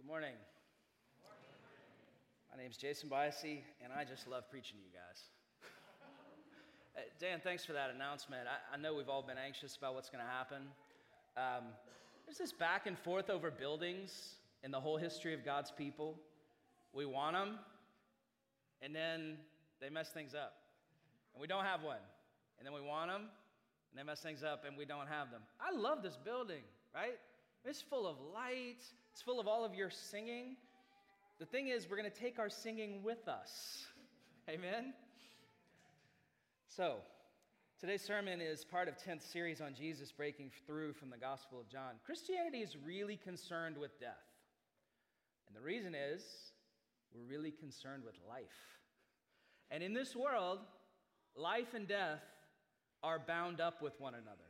Morning. My name's Jason Biasi, and I just love preaching to you guys. Dan, thanks for that announcement. I know we've all been anxious about what's going to happen. There's this back and forth over buildings in the whole history of God's people. We want them, and then they mess things up, and we don't have one. And then we want them, and they mess things up, and we don't have them. I love this building, right? It's full of light. It's full of all of your singing. The thing is, we're going to take our singing with us. Amen? So, today's sermon is part of 10th series on Jesus breaking through from the Gospel of John. Christianity is really concerned with death. And the reason is, we're really concerned with life. And in this world, life and death are bound up with one another.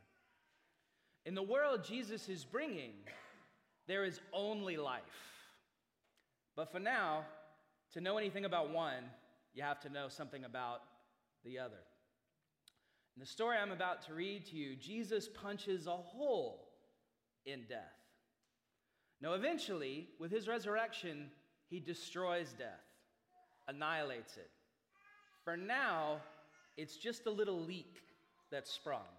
In the world Jesus is bringing, there is only life. But for now, to know anything about one, you have to know something about the other. In the story I'm about to read to you, Jesus punches a hole in death. Now, eventually, with his resurrection, he destroys death, annihilates it. For now, it's just a little leak that's sprung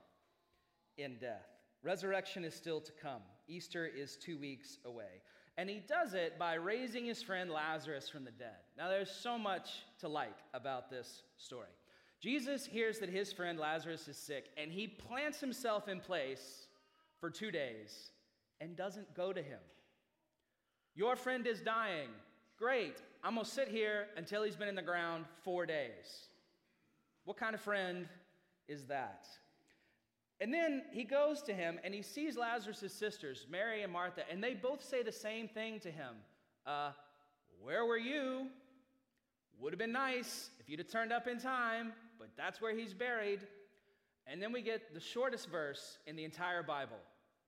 in death. Resurrection is still to come. Easter is 2 weeks away. And he does it by raising his friend Lazarus from the dead. Now, there's so much to like about this story. Jesus hears that his friend Lazarus is sick, and he plants himself in place for 2 days and doesn't go to him. Your friend is dying. Great. I'm going to sit here until he's been in the ground 4 days. What kind of friend is that? And then he goes to him and he sees Lazarus' sisters, Mary and Martha, and they both say the same thing to him. Where were you? Would have been nice if you'd have turned up in time, but that's where he's buried. And then we get the shortest verse in the entire Bible.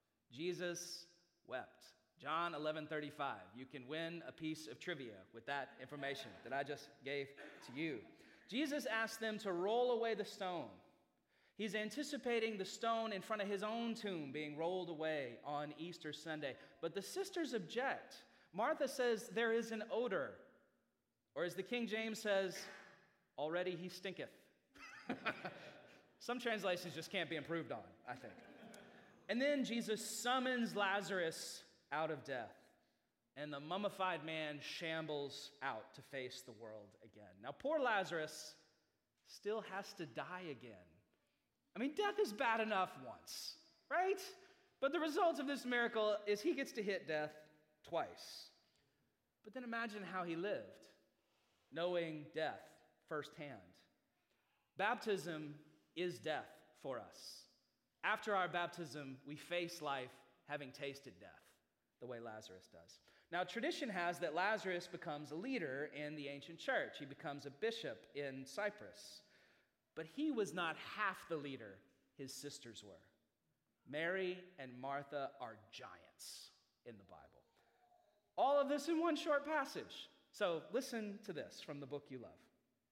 Jesus wept. John 11:35. You can win a piece of trivia with that information that I just gave to you. Jesus asked them to roll away the stone. He's anticipating the stone in front of his own tomb being rolled away on Easter Sunday. But the sisters object. Martha says there is an odor. Or as the King James says, already he stinketh. Some translations just can't be improved on, I think. And then Jesus summons Lazarus out of death. And the mummified man shambles out to face the world again. Now, poor Lazarus still has to die again. I mean, death is bad enough once, right? But the result of this miracle is he gets to hit death twice. But then imagine how he lived, knowing death firsthand. Baptism is death for us. After our baptism, we face life having tasted death, the way Lazarus does. Now, tradition has that Lazarus becomes a leader in the ancient church. He becomes a bishop in Cyprus. But he was not half the leader his sisters were. Mary and Martha are giants in the Bible. All of this in one short passage. So listen to this from the book you love.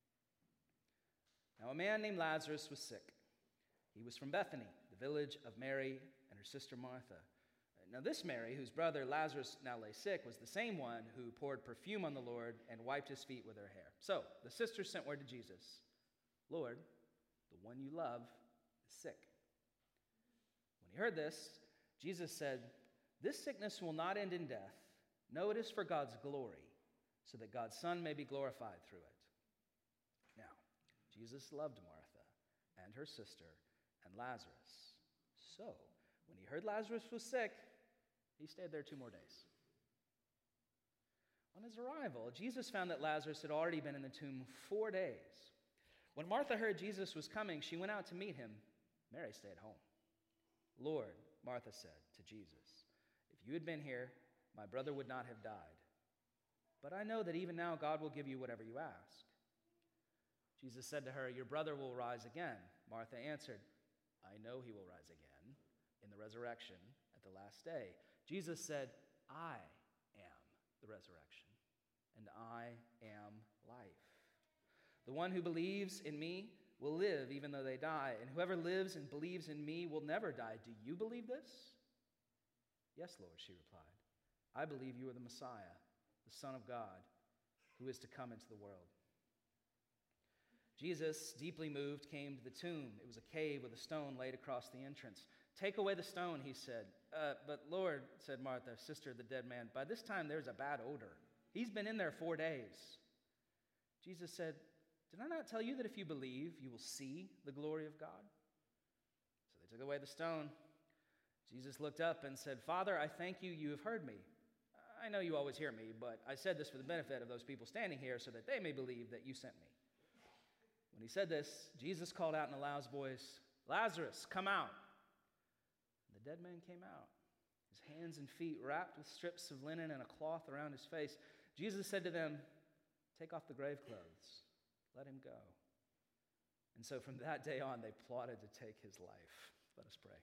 Now, a man named Lazarus was sick. He was from Bethany, the village of Mary and her sister Martha. Now, this Mary, whose brother Lazarus now lay sick, was the same one who poured perfume on the Lord and wiped his feet with her hair. So the sisters sent word to Jesus. Lord, the one you love is sick. When he heard this, Jesus said, this sickness will not end in death. No, it is for God's glory, so that God's Son may be glorified through it. Now, Jesus loved Martha and her sister and Lazarus. So, when he heard Lazarus was sick, he stayed there 2 more days. On his arrival, Jesus found that Lazarus had already been in the tomb 4 days. When Martha heard Jesus was coming, she went out to meet him. Mary stayed home. Lord, Martha said to Jesus, if you had been here, my brother would not have died. But I know that even now God will give you whatever you ask. Jesus said to her, your brother will rise again. Martha answered, I know he will rise again in the resurrection at the last day. Jesus said, I am the resurrection, and I am life. The one who believes in me will live even though they die, and whoever lives and believes in me will never die. Do you believe this? Yes, Lord, she replied. I believe you are the Messiah, the Son of God, who is to come into the world. Jesus, deeply moved, came to the tomb. It was a cave with a stone laid across the entrance. "Take away the stone," he said. But Lord," said Martha, sister of the dead man, "by this time there's a bad odor. He's been in there 4 days." Jesus said, "Did I not tell you that if you believe, you will see the glory of God?" So they took away the stone. Jesus looked up and said, "Father, I thank you, you have heard me. I know you always hear me, but I said this for the benefit of those people standing here so that they may believe that you sent me." When he said this, Jesus called out in a loud voice, "Lazarus, come out." And the dead man came out, his hands and feet wrapped with strips of linen and a cloth around his face. Jesus said to them, "Take off the grave clothes. Let him go." And so from that day on, they plotted to take his life. Let us pray.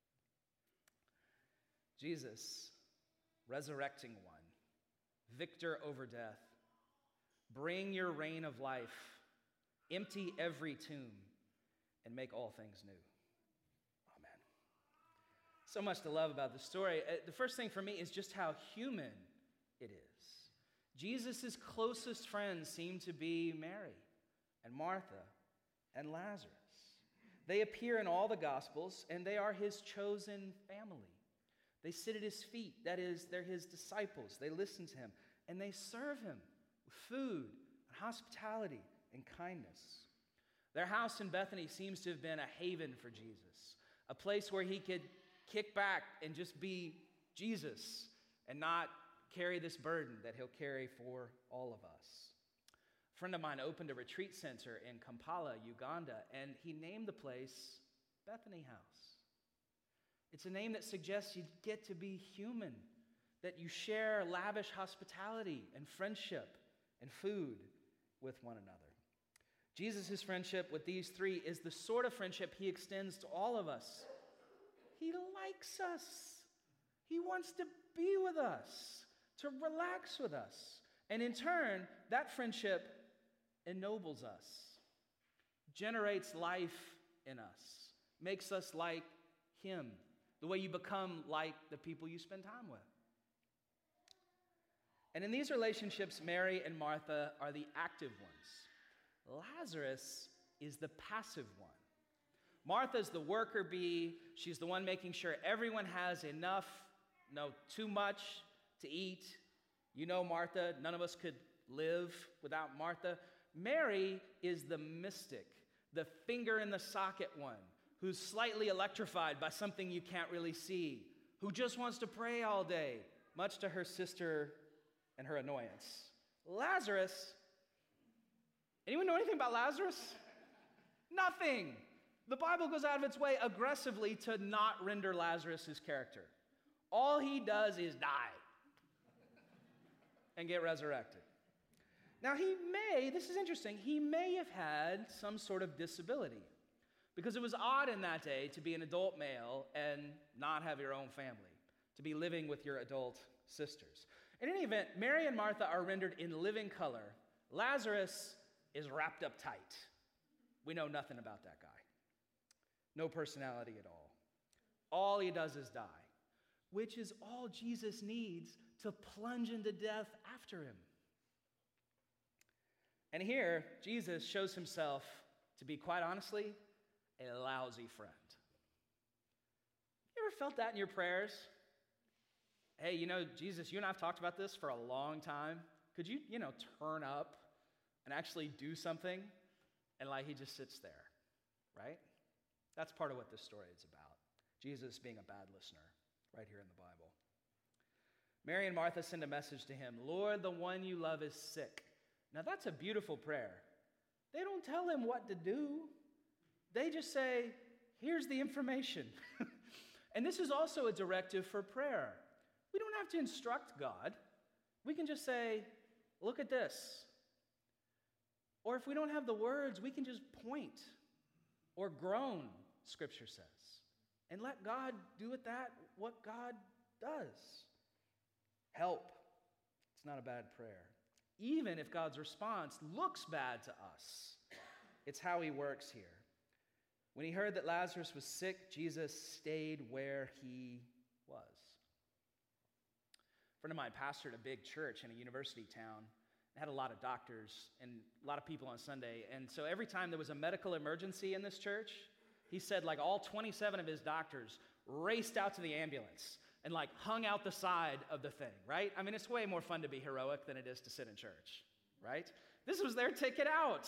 Jesus, resurrecting one, victor over death, bring your reign of life. Empty every tomb and make all things new. Amen. So much to love about this story. The first thing for me is just how human it is. Jesus' closest friends seem to be Mary and Martha and Lazarus. They appear in all the Gospels, and they are his chosen family. They sit at his feet. That is, they're his disciples. They listen to him, and they serve him with food and hospitality and kindness. Their house in Bethany seems to have been a haven for Jesus, a place where he could kick back and just be Jesus and not carry this burden that he'll carry for all of us. A friend of mine opened a retreat center in Kampala, Uganda, and he named the place Bethany House. It's a name that suggests you get to be human, that you share lavish hospitality and friendship and food with one another. Jesus' friendship with these three is the sort of friendship he extends to all of us. He likes us. He wants to be with us, to relax with us. And in turn, that friendship ennobles us, generates life in us, makes us like him, the way you become like the people you spend time with. And in these relationships, Mary and Martha are the active ones. Lazarus is the passive one. Martha's the worker bee. She's the one making sure everyone has enough, no too much to eat. You know Martha. None of us could live without Martha. Mary is the mystic, the finger in the socket one, who's slightly electrified by something you can't really see, who just wants to pray all day, much to her sister and her annoyance. Lazarus. Anyone know anything about Lazarus? Nothing. The Bible goes out of its way aggressively to not render Lazarus his character. All he does is die and get resurrected. Now this is interesting, he may have had some sort of disability, because it was odd in that day to be an adult male and not have your own family, to be living with your adult sisters. In any event, Mary and Martha are rendered in living color. Lazarus is wrapped up tight. We know nothing about that guy. No personality at all. All he does is die, which is all Jesus needs to plunge into death after him. And here, Jesus shows himself to be, quite honestly, a lousy friend. You ever felt that in your prayers? Hey, Jesus, you and I have talked about this for a long time. Could you, turn up and actually do something? And he just sits there, right? That's part of what this story is about. Jesus being a bad listener right here in the Bible. Mary and Martha send a message to him, "Lord, the one you love is sick." Now that's a beautiful prayer. They don't tell him what to do. They just say, here's the information. And this is also a directive for prayer. We don't have to instruct God. We can just say, look at this. Or if we don't have the words, we can just point or groan, Scripture says, and let God do with that what God does. Help. It's not a bad prayer. Even if God's response looks bad to us, it's how he works here. When he heard that Lazarus was sick, Jesus stayed where he was. friend of mine pastored a big church in a university town. It had a lot of doctors and a lot of people on Sunday. And so every time there was a medical emergency in this church, he said like all 27 of his doctors raced out to the ambulance and like hung out the side of the thing, right? I mean, it's way more fun to be heroic than it is to sit in church, right? This was their ticket out.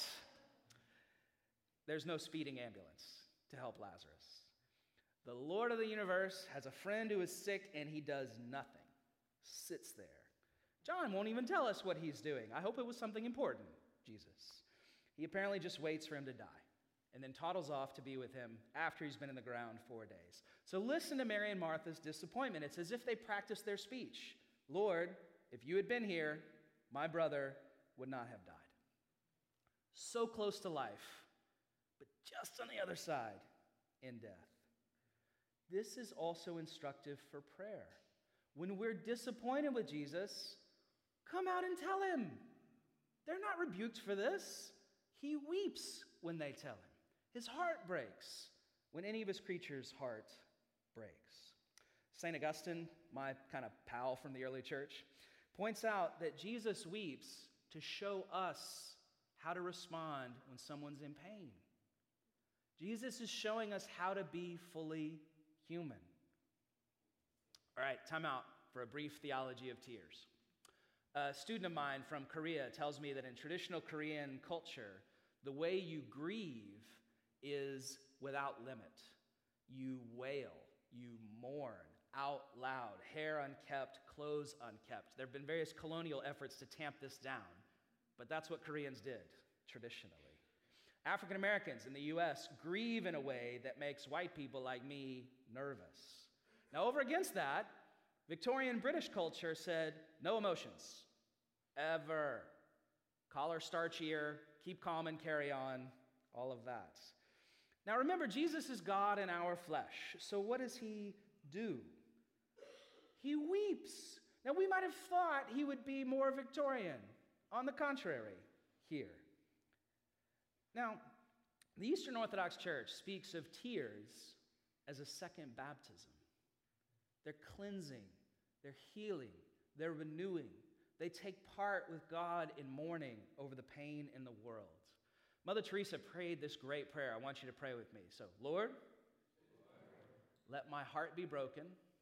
There's no speeding ambulance to help Lazarus. The Lord of the universe has a friend who is sick and he does nothing, sits there. John won't even tell us what he's doing. I hope it was something important, Jesus. He apparently just waits for him to die and then toddles off to be with him after he's been in the ground 4 days. So listen to Mary and Martha's disappointment. It's as if they practiced their speech. Lord, if you had been here, my brother would not have died. So close to life, but just on the other side in death. This is also instructive for prayer. When we're disappointed with Jesus, come out and tell him. They're not rebuked for this. He weeps when they tell him. His heart breaks when any of his creatures' heart breaks. St. Augustine, my kind of pal from the early church, points out that Jesus weeps to show us how to respond when someone's in pain. Jesus is showing us how to be fully human. All right, time out for a brief theology of tears. A student of mine from Korea tells me that in traditional Korean culture, the way you grieve is without limit. You wail, you mourn out loud, hair unkept, clothes unkept. There have been various colonial efforts to tamp this down, but that's what Koreans did traditionally. African Americans in the U.S. grieve in a way that makes white people like me nervous. Now, over against that, Victorian British culture said, no emotions, ever. Collar starchier, keep calm and carry on, all of that. Now remember, Jesus is God in our flesh, so what does he do? He weeps. Now we might have thought he would be more Victorian. On the contrary, here. Now, the Eastern Orthodox Church speaks of tears as a second baptism. They're cleansing, they're healing, they're renewing. They take part with God in mourning over the pain in the world. Mother Teresa prayed this great prayer. I want you to pray with me. So, Lord, let my heart be broken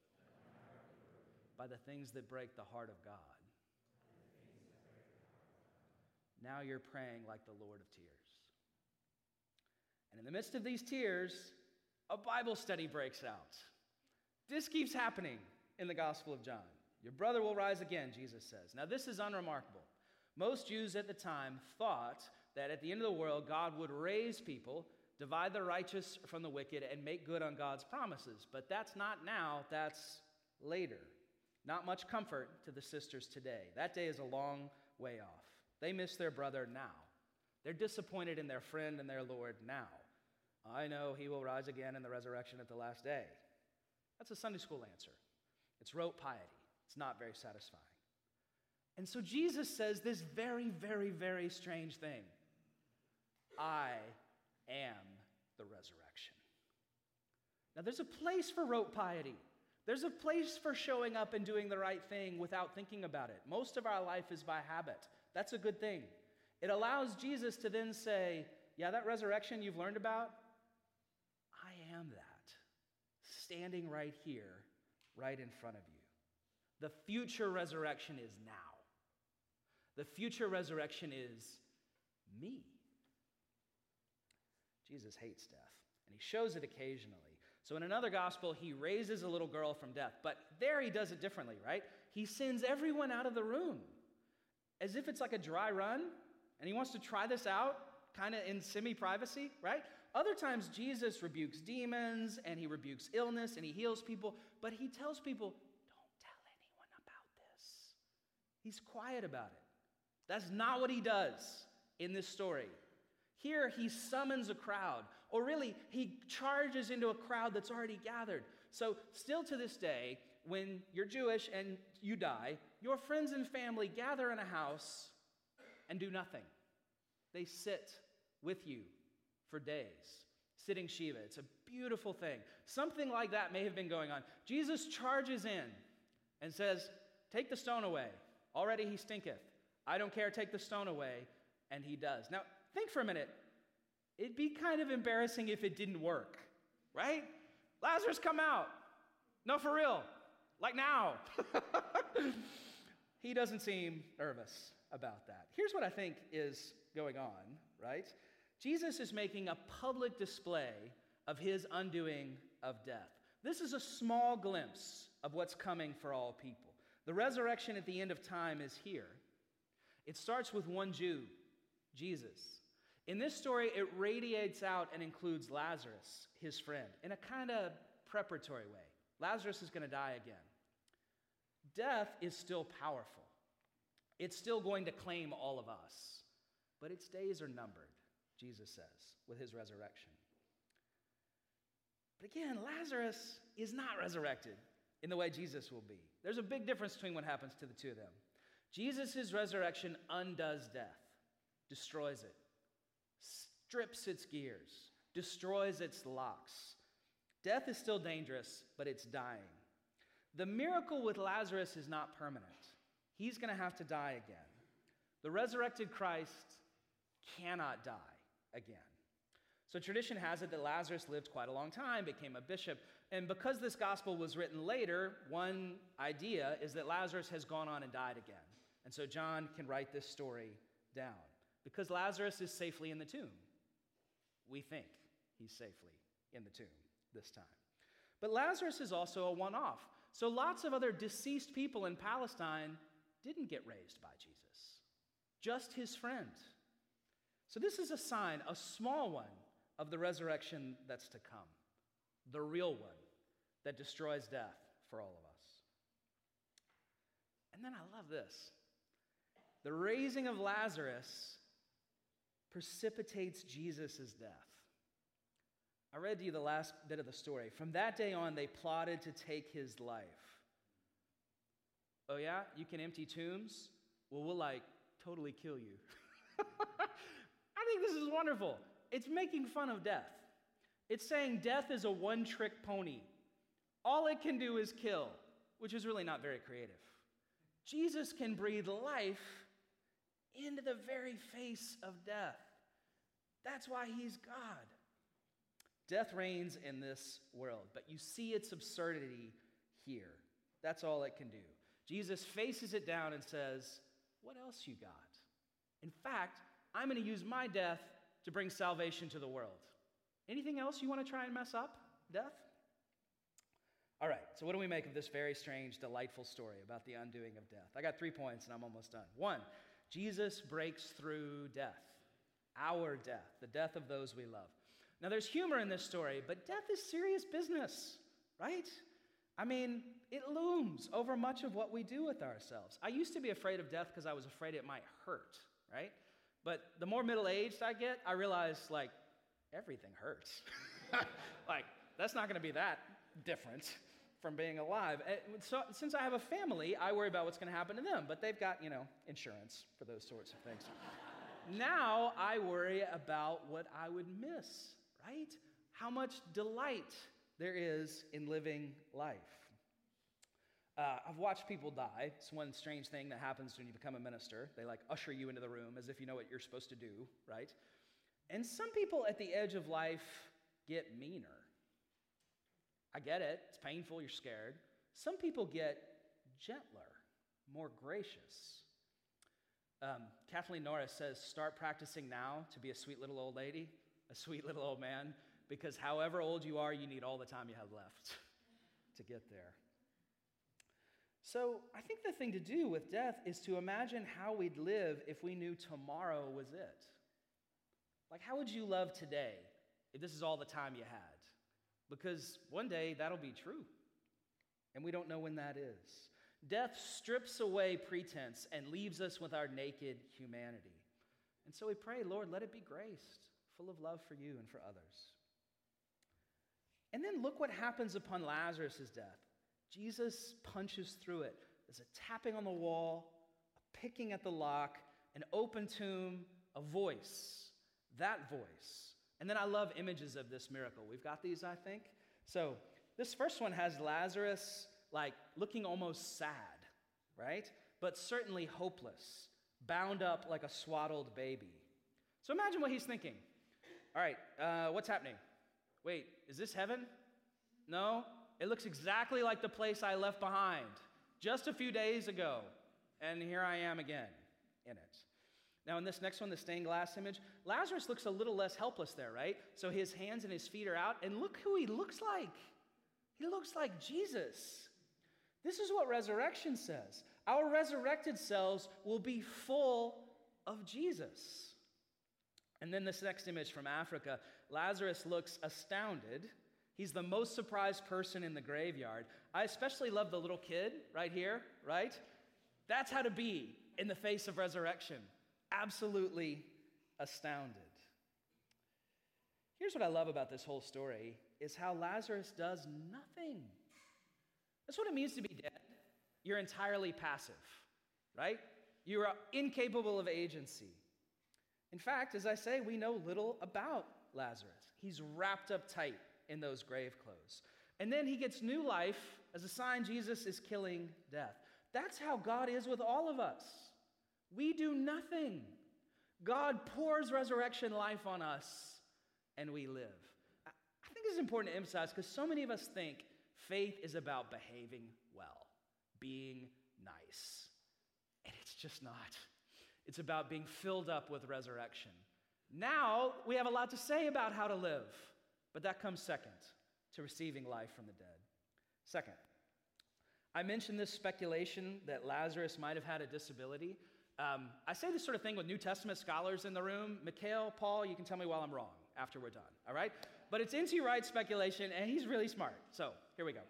by the things that break the heart of God. Now you're praying like the Lord of tears. And in the midst of these tears, a Bible study breaks out. This keeps happening in the Gospel of John. Your brother will rise again, Jesus says. Now, this is unremarkable. Most Jews at the time thought that at the end of the world, God would raise people, divide the righteous from the wicked, and make good on God's promises. But that's not now, that's later. Not much comfort to the sisters today. That day is a long way off. They miss their brother now. They're disappointed in their friend and their Lord now. I know he will rise again in the resurrection at the last day. That's a Sunday school answer. It's rote piety. It's not very satisfying. And so Jesus says this very, very, very strange thing. I am the resurrection. Now, there's a place for rote piety. There's a place for showing up and doing the right thing without thinking about it. Most of our life is by habit. That's a good thing. It allows Jesus to then say, yeah, that resurrection you've learned about, I am that. Standing right here, right in front of you. The future resurrection is now. The future resurrection is me. Jesus hates death, and he shows it occasionally. So in another gospel, he raises a little girl from death, but there he does it differently, right? He sends everyone out of the room, as if it's like a dry run, and he wants to try this out, kind of in semi-privacy, right? Other times, Jesus rebukes demons, and he rebukes illness, and he heals people, but he tells people, don't tell anyone about this. He's quiet about it. That's not what he does in this story. Here, he summons a crowd, or really, he charges into a crowd that's already gathered. So still to this day, when you're Jewish and you die, your friends and family gather in a house and do nothing. They sit with you for days, sitting Shiva. It's a beautiful thing. Something like that may have been going on. Jesus charges in and says, Take the stone away. Already he stinketh. I don't care, take the stone away. And he does. Now, think for a minute. It'd be kind of embarrassing if it didn't work, right? Lazarus, come out. No, for real. Like now. He doesn't seem nervous about that. Here's what I think is going on, right? Jesus is making a public display of his undoing of death. This is a small glimpse of what's coming for all people. The resurrection at the end of time is here. It starts with one Jew, Jesus. In this story, it radiates out and includes Lazarus, his friend, in a kind of preparatory way. Lazarus is going to die again. Death is still powerful. It's still going to claim all of us, but its days are numbered, Jesus says, with his resurrection. But again, Lazarus is not resurrected in the way Jesus will be. There's a big difference between what happens to the two of them. Jesus' resurrection undoes death, destroys it, strips its gears, destroys its locks. Death is still dangerous, but it's dying. The miracle with Lazarus is not permanent. He's going to have to die again. The resurrected Christ cannot die again. So tradition has it that Lazarus lived quite a long time, became a bishop, and because this gospel was written later, one idea is that Lazarus has gone on and died again. And so John can write this story down because Lazarus is safely in the tomb. We think he's safely in the tomb this time. But Lazarus is also a one-off. So lots of other deceased people in Palestine didn't get raised by Jesus, just his friend. So this is a sign, a small one, of the resurrection that's to come, the real one that destroys death for all of us. And then I love this. The raising of Lazarus precipitates Jesus' death. I read to you the last bit of the story. From that day on, they plotted to take his life. Oh yeah? You can empty tombs? Well, we'll totally kill you. I think this is wonderful. It's making fun of death. It's saying death is a one-trick pony. All it can do is kill, which is really not very creative. Jesus can breathe life into the very face of death. That's why he's God. Death reigns in this world, but you see its absurdity here. That's all it can do. Jesus faces it down and says, what else you got? In fact, I'm going to use my death to bring salvation to the world. Anything else you want to try and mess up, death? All right, so what do we make of this very strange, delightful story about the undoing of death? I got 3 points and I'm almost done. 1, Jesus breaks through death, our death, the death of those we love. Now, there's humor in this story, but death is serious business, right? I mean, it looms over much of what we do with ourselves. I used to be afraid of death because I was afraid it might hurt, right? But the more middle-aged I get, I realize, everything hurts. That's not going to be that different from being alive. So, since I have a family, I worry about what's going to happen to them, but they've got, insurance for those sorts of things. Now I worry about what I would miss, right? How much delight there is in living life. I've watched people die. It's one strange thing that happens when you become a minister. They usher you into the room as if you know what you're supposed to do, right? And some people at the edge of life get meaner. I get it. It's painful. You're scared. Some people get gentler, more gracious. Kathleen Norris says, start practicing now to be a sweet little old lady, a sweet little old man, because however old you are, you need all the time you have left to get there. So I think the thing to do with death is to imagine how we'd live if we knew tomorrow was it. How would you love today if this is all the time you had? Because one day that'll be true, and we don't know when that is. Death strips away pretense and leaves us with our naked humanity. And so we pray, Lord, let it be graced, full of love for you and for others. And then look what happens upon Lazarus' death. Jesus punches through it. There's a tapping on the wall, a picking at the lock, an open tomb, a voice, that voice. And then I love images of this miracle. We've got these, I think. So this first one has Lazarus looking almost sad, right? But certainly hopeless, bound up like a swaddled baby. So imagine what he's thinking. All right, what's happening? Wait, is this heaven? No, it looks exactly like the place I left behind just a few days ago, and here I am again in it. Now, in this next one, the stained glass image, Lazarus looks a little less helpless there, right? So his hands and his feet are out, and look who he looks like. He looks like Jesus. This is what resurrection says. Our resurrected selves will be full of Jesus. And then this next image from Africa, Lazarus looks astounded. He's the most surprised person in the graveyard. I especially love the little kid right here, right? That's how to be in the face of resurrection. Absolutely astounded. Here's what I love about this whole story is how Lazarus does nothing. That's what it means to be dead. You're entirely passive, right? You are incapable of agency. In fact, as I say, we know little about Lazarus. He's wrapped up tight in those grave clothes. And then he gets new life as a sign Jesus is killing death. That's how God is with all of us. We do nothing. God pours resurrection life on us, and we live. I think this is important to emphasize because so many of us think faith is about behaving well, being nice. And it's just not. It's about being filled up with resurrection. Now, we have a lot to say about how to live, but that comes second to receiving life from the dead. Second, I mentioned this speculation that Lazarus might have had a disability. I say this sort of thing with New Testament scholars in the room. Mikhail, Paul, you can tell me while I'm wrong after we're done, all right? But it's N.T. Wright's speculation, and he's really smart. So here we go.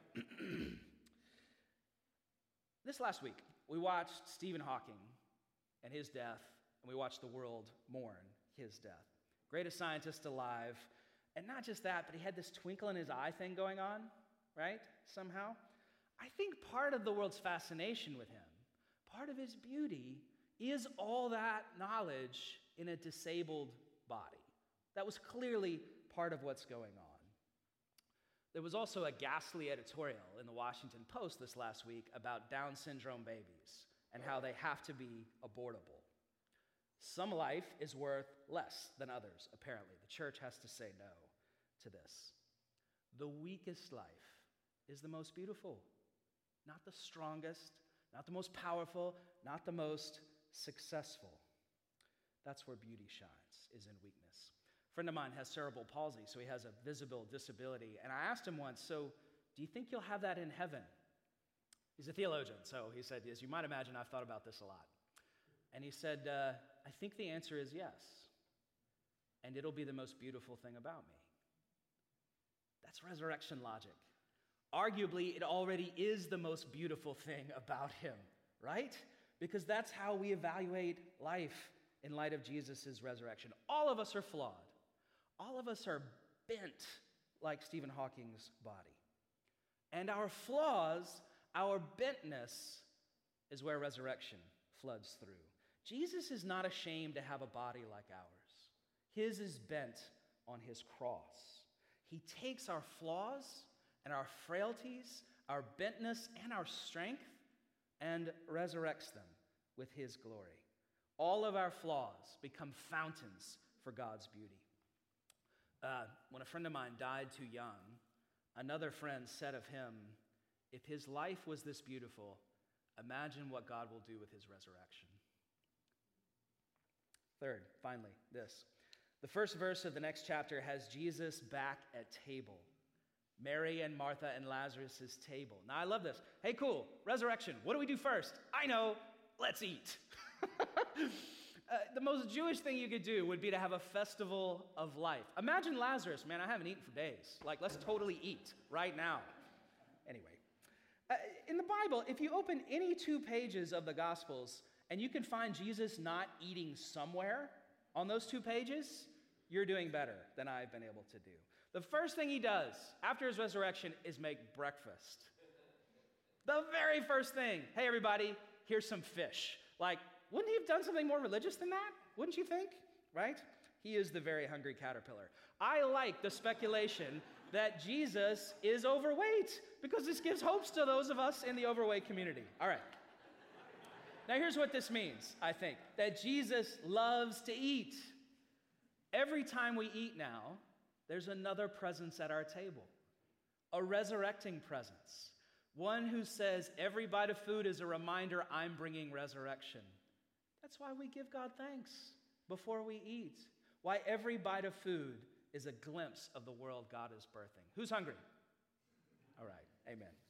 This last week, we watched Stephen Hawking and his death, and we watched the world mourn his death. Greatest scientist alive. And not just that, but he had this twinkle in his eye thing going on, right? Somehow. I think part of the world's fascination with him, part of his beauty, is all that knowledge in a disabled body. That was clearly part of what's going on. There was also a ghastly editorial in the Washington Post this last week about Down syndrome babies and how they have to be abortable. Some life is worth less than others, apparently. The church has to say no to this. The weakest life is the most beautiful, not the strongest, not the most powerful, not the most successful. That's where beauty shines, is in weakness. A friend of mine has cerebral palsy, so he has a visible disability. And I asked him once, so do you think you'll have that in heaven? He's a theologian, so he said, as you might imagine, I've thought about this a lot. And he said, I think the answer is yes. And it'll be the most beautiful thing about me. That's resurrection logic. Arguably, it already is the most beautiful thing about him, right? Because that's how we evaluate life in light of Jesus' resurrection. All of us are flawed. All of us are bent like Stephen Hawking's body. And our flaws, our bentness, is where resurrection floods through. Jesus is not ashamed to have a body like ours. His is bent on his cross. He takes our flaws and our frailties, our bentness and our strength, and resurrects them with his glory. All of our flaws become fountains for God's beauty. When a friend of mine died too young, another friend said of him, if his life was this beautiful, imagine what God will do with his resurrection. Third, finally, this. The first verse of the next chapter has Jesus back at table. Mary and Martha and Lazarus' table. Now, I love this. Hey, cool, resurrection. What do we do first? I know, let's eat. The most Jewish thing you could do would be to have a festival of life. Imagine Lazarus, man, I haven't eaten for days. Like, let's totally eat right now. Anyway, in the Bible, if you open any 2 pages of the Gospels and you can find Jesus not eating somewhere on those 2 pages, you're doing better than I've been able to do. The first thing he does after his resurrection is make breakfast. The very first thing. Hey, everybody, here's some fish. Like, wouldn't he have done something more religious than that? Wouldn't you think? Right? He is the very hungry caterpillar. I like the speculation that Jesus is overweight because this gives hopes to those of us in the overweight community. All right. Now, here's what this means, I think, that Jesus loves to eat. Every time we eat now, there's another presence at our table, a resurrecting presence, one who says every bite of food is a reminder I'm bringing resurrection. That's why we give God thanks before we eat, why every bite of food is a glimpse of the world God is birthing. Who's hungry? All right, amen.